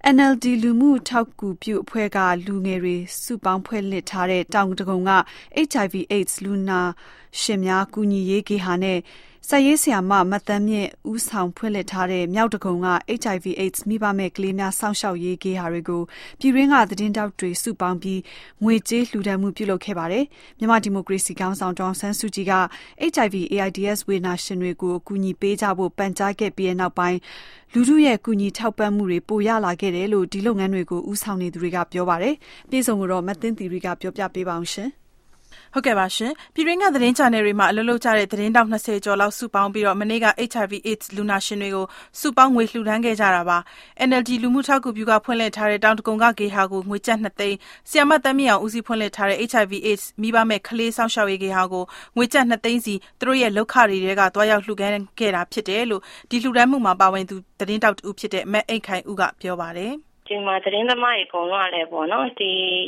NLD လူမှုထောက်ကူပြုအဖွဲ့ကလူငယ်တွေစုပေါင်းဖွဲ့လှစ်ထားတဲ့တောင်တကုံက HIV/AIDS လူနာရှင်များကူညီရေးဂေဟာနဲ့စာရေးဆရာမမတ်တန်းမြင့်ဦးဆောင်ဖွင့်လှစ်ထားတဲ့မြောက်တကုံက HIV/AIDS မိဘမဲ့ကလေးများစောင့်ရှောက်ရေးဂေဟာတွေကိုပြည်တွင်းကသတင်းတောက်တွေစုပေါင်းပြီးငွေကြေးလှူဒါန်းမှုပြုလုပ်ခဲ့ပါတယ်။မြန်မာဒီမိုကရေစီကောင်ဆောင်ဒေါ်အောင်ဆန်းစုကြည်က HIV/AIDS ဝေဒနာရှင်တွေကိုအကူအညီပေးကြဖို့ပန်ကြားခဲ့ပြီးနောက်ပိုင်းလူထုရဲ့ကူညီထောက်ပံ့မှုတွေပိုရလာခဲ့တယ်လို့ဒီလုပ်ငန်းတွေကိုဦးဆောင်နေသူတွေကပြောပါတယ်။ပြည်စုံကိုတော့မသိန်းသီရိကပြောပြပေးပါအောင်ရှင်။ဟုတ်ကဲ့ပါရှင်ပြည်တွင်းကသတင်းချန်နယ်တွေမှာအလုပ်လုပ်ကြတဲ့သတင်းတောက်20ကျော်လောက်စုပေါင်းပြီးတော့မနေ့က HIV/AIDS လူနာရှင်တွေကိုစုပေါင်းငွေလှူဒန်းခဲ့ကြတာပါ NLD လူမှုထောက်ကူပြုကဖွင့်လှစ်ထားတဲ့တောင်တကုံကဂေဟာကိုငွေကျပ်2သိန်းဆီယမတမ်းမြောင်ဦးစီးဖွင့်လှစ်ထားတဲ့ HIV/AIDS မိဘမဲ့ကလေးစောင့်ရှောက်ရေးဂေဟာကိုငွေကျပ်2သိန်းစီသူတို့ရဲ့လောက်ခတွေတွေကတွားရောက်လှူဒန်းခဲ့တာဖြစ်တယ်လို့ဒီလှူဒန်းမှုမှာပါဝင်သူသတင်းတောက်တူဖြစ်တဲ့မက်အိတ်ခိုင်ဦးကပြောပါတယ်ဒီမှာသတင်းသမားတွေအကုန်လုံးလည်းပေါ့နော်ဒီ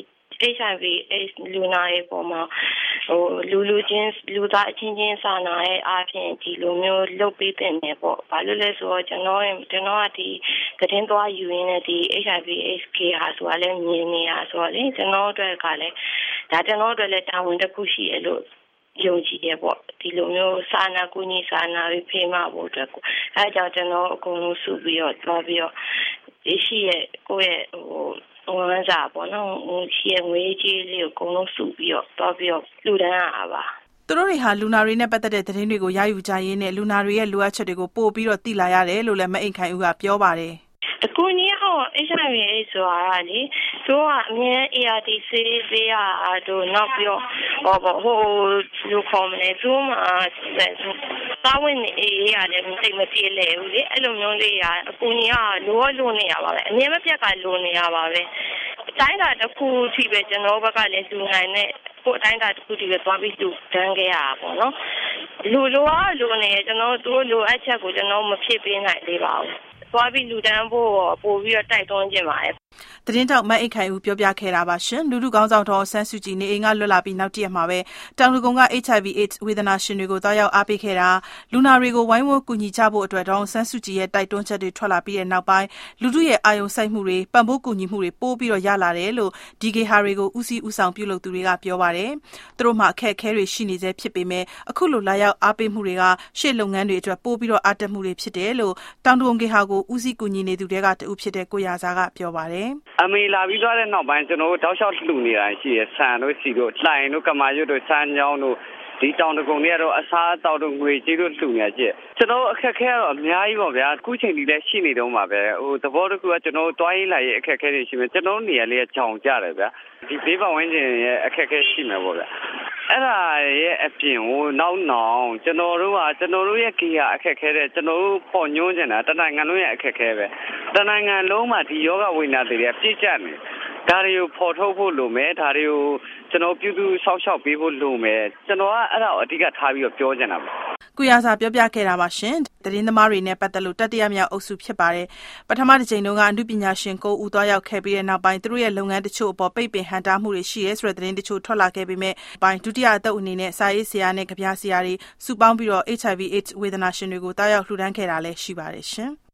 HIV/AIDS လူနာတွေပေါ်မှာလူချင်းလူသားအချင်းချင်းစာနာရဲ့အားဖြင့်ဒီလိုမျိုးလုပ်ပေးတဲ့နေပေါ့ဘာလို့လဲဆိုတော့ကျွန်တော်ကဒီသတင်းသွားယူရင်းနဲ့ဒီ HIV/AIDS ကေဟာဆိုတာလည်းမြင်နေရဆိုတော့လေကျွန်တော်တို့ကလည်းဒါကျွန်တော်တို့လည်းတာဝန်တစ်ခုရှိရလို့ယုံကြည်ရပေါ့ဒီလိုမျိုးစာနာကူညီစာနာပြီးဖေးမဖို့အတွက်အဲဒါကြောင့်ကျွန်တော်အကုန်လုံးစုပြီးတော့တွားပြီးတော့ရှိရကိုယ့်ရဲ့ဝန်စားပေါ့နော်ရှိရငွေကြီးလေးကိုအကုန်လုံးစုပြီးတော့တွားပြီးတော့လူတန်းရပါသူတို့တွေဟာလူနာတွေနဲ့ပတ်သက်တဲ့သတင်းတွေကိုရယူကြရင်းနဲ့လူနာတွေရဲ့လိုအပ်ချက်တွေကိုပို့ပြီးတော့သိလာရတယ်လို့လည်းမအိမ်ခိုင်ဦးကပြောပါတယ်အကူကြီးဟော HIV ဆိုတာလေသူကအမြဲ ART ဆေးပေးရတော့နောက်ပြီးတော့လူခေါ်မလဲသူမှတာဝန်အေးရတယ်တိတ်မပြေလဲဘူးလေအဲ့လိုမျိုးလေးအကူကြီးကလိုနေရပါပဲအမြဲမပြတ်ကလိုနေရပါပဲတိုင်းတာတစ်ခုထိပဲကျွန်တော်ဘက်ကလည်းလူနိုင်နဲ့ကိုအတိုင်းတာတစ်ခုထိပဲသွားပြီးသူတန်းခဲ့ရတာပေါ့နော်လိုနေကျွန်တော်တို့လိုအပ်ချက်ကိုကျွန်တော်မဖြစ်ပေးနိုင်သေးပါဘူးသွားပြီးလူတန်းဖို့ပို့ပြီးတော့တိုက်တွန်းခြင်းပါတယ်သတင်းတောက်မတ်အိတ်ခိုင်ဦးပြောပြခဲ့တာပါရှင်လူထုကောင်းဆောင်တော်ဆန်းစုကြည်နေအိမ်ကလွတ်လာပြီးနောက်တရက်မှာပဲတောင်တကုံက HIV/AIDS ဝေဒနာရှင်တွေကိုတွားရောက်အားပေးခဲ့တာလူနာတွေကိုဝိုင်းဝန်းကူညီကြဖို့အတွက်တော်ဆန်းစုကြည်ရဲ့တိုက်တွန်းချက်တွေထွက်လာပြီးတဲ့နောက်ပိုင်းလူထုရဲ့အာရုံစိုက်မှုတွေပံ့ပိုးကူညီမှုတွေပိုးပြီးတော့ရလာတယ်လို့ဒီဂေဟာတွေကိုဦးစီးဦးဆောင်ပြုလုပ်သူတွေကပြောပါတယ်သူတို့မှအခက်အခဲတွေရှိနေသေးဖြစ်ပေမဲ့အခုလိုလာရောက်အားပေးမှုတွေကရှေ့လုပ်ငန်းတွေအတွက်ပိုးပြီးတော့အားတက်မှုတွေဖြစ်တယ်လို့တောင်တကုံဂေဟာကိုဦးစီးကူညီနေသူတွေကတူဖြစ်တဲ့ကိုရာစာကပြောပါတယ်အမေလာပြီးသွားတဲ့နောက်ပိုင်းကျွန်တော်တို့တောက်လျှောက်လှူနေတာရှိရဆန်တို့စီတို့လှိုင်တို့ကမာရွတ်တို့စမ်းချောင်းတို့ဒီတောင်တကုံတွေကတော့အစားအသောက်တို့ငွေကြေးတို့လှူနေကြကျွန်တော်အခက်အခဲကတော့အများကြီးပါဗျာအခုချိန်ဒီလည်းရှိနေတော့မှာပဲသဘောတကူကကျွန်တော်တွားရေးလာရေးအခက်အခဲတွေရှိမယ်ကျွန်တော်နေရာလေးကကြောင်ကြတယ်ဗျာဒီဘေးပတ်ဝန်းကျင်ရဲ့အခက်အခဲရှိမယ်ပေါ့ဗျာအဲ့ဒါရဲ့အပြင်နောက်ကျွန်တော်တို့ရဲ့ကေဟာအခက်အခဲတဲ့ကျွန်တော်တို့ပေါ်ညွှန်းနေတာတနိုင်ငံလုံးရဲ့အခက်အခဲပဲတနိုင်ငံလုံးမှာဒီယောဂဝိညာဉ်တွေပြည့်ကျက်နေဒါတွေကိုဖော်ထုတ်ဖို့လိုမယ်ဒါတွေကိုကျွန်တော်ပြုစုဆောက်ရှောက်ပေးဖို့လိုမယ်ကျွန်တော်ကအဲ့ဒါကိုအဓိကထားပြီးတော့ပြောချင်တာပါကိုရစာပြောပြခဲ့တာပါရှင်သတင်းသမားတွေနဲ့ပတ်သက်လို့တတိယမြောက်အုပ်စုဖြစ်ပါတယ်ပထမတစ်ချိန်တုန်းကအမှုပညာရှင်9ဦးသွားရောက်ခဲ့ပြီးတဲ့နောက်ပိုင်းသူတို့ရဲ့လုပ်ငန်းတချို့အပေါ်ပိတ်ပင်ဟန်တားမှုတွေရှိရဲဆိုတဲ့သတင်းတချို့ထွက်လာခဲ့ပေမဲ့ပိုင်းဒုတိယအသုတ်အနေနဲ့စာရေးဆရာနဲ့ကြပြဆရာတွေစုပေါင်းပြီးတော့ HIV/AIDS ဝေဒနာရှင်တွေကိုတားရောက်လှူဒန်းခဲ့တာလည်းရှိပါတယ်ရှင်